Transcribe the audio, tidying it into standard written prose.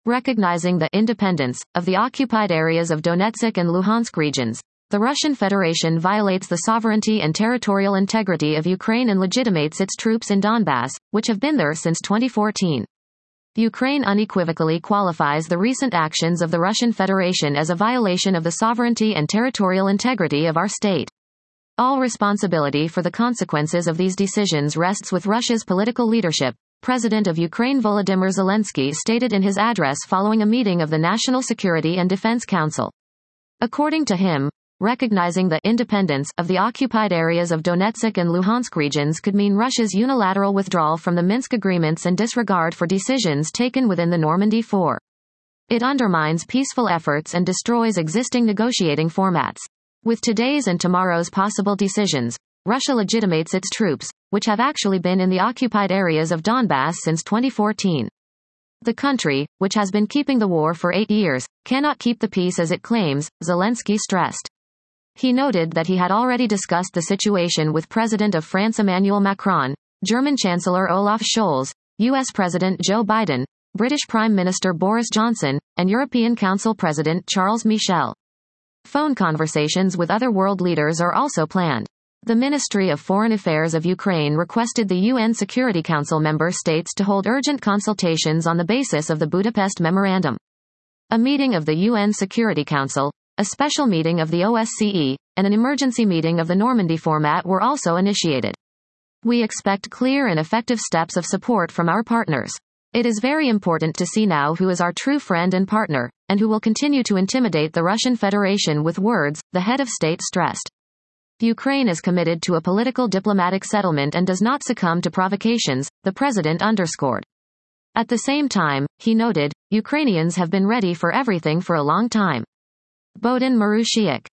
Recognizing the independence of the occupied areas of Donetsk and Luhansk regions, the Russian Federation violates the sovereignty and territorial integrity of Ukraine and legitimates its troops in Donbass, which have been there since 2014. Ukraine unequivocally qualifies the recent actions of the Russian Federation as a violation of the sovereignty and territorial integrity of our state. All responsibility for the consequences of these decisions rests with Russia's political leadership, President of Ukraine Volodymyr Zelensky stated in his address following a meeting of the National Security and Defense Council. According to him, recognizing the independence of the occupied areas of Donetsk and Luhansk regions could mean Russia's unilateral withdrawal from the Minsk agreements and disregard for decisions taken within the Normandy Four. It undermines peaceful efforts and destroys existing negotiating formats. With today's and tomorrow's possible decisions, Russia legitimates its troops, which have actually been in the occupied areas of Donbass since 2014. The country, which has been keeping the war for 8 years, cannot keep the peace as it claims, Zelensky stressed. He noted that he had already discussed the situation with President of France Emmanuel Macron, German Chancellor Olaf Scholz, U.S. President Joe Biden, British Prime Minister Boris Johnson, and European Council President Charles Michel. Phone conversations with other world leaders are also planned. The Ministry of Foreign Affairs of Ukraine requested the UN Security Council member states to hold urgent consultations on the basis of the Budapest Memorandum. A meeting of the UN Security Council, a special meeting of the OSCE, and an emergency meeting of the Normandy format were also initiated. We expect clear and effective steps of support from our partners. It is very important to see now who is our true friend and partner, and who will continue to intimidate the Russian Federation with words, the head of state stressed. Ukraine is committed to a political diplomatic settlement and does not succumb to provocations, the president underscored. At the same time, he noted, Ukrainians have been ready for everything for a long time. Bohdan Marushiuk.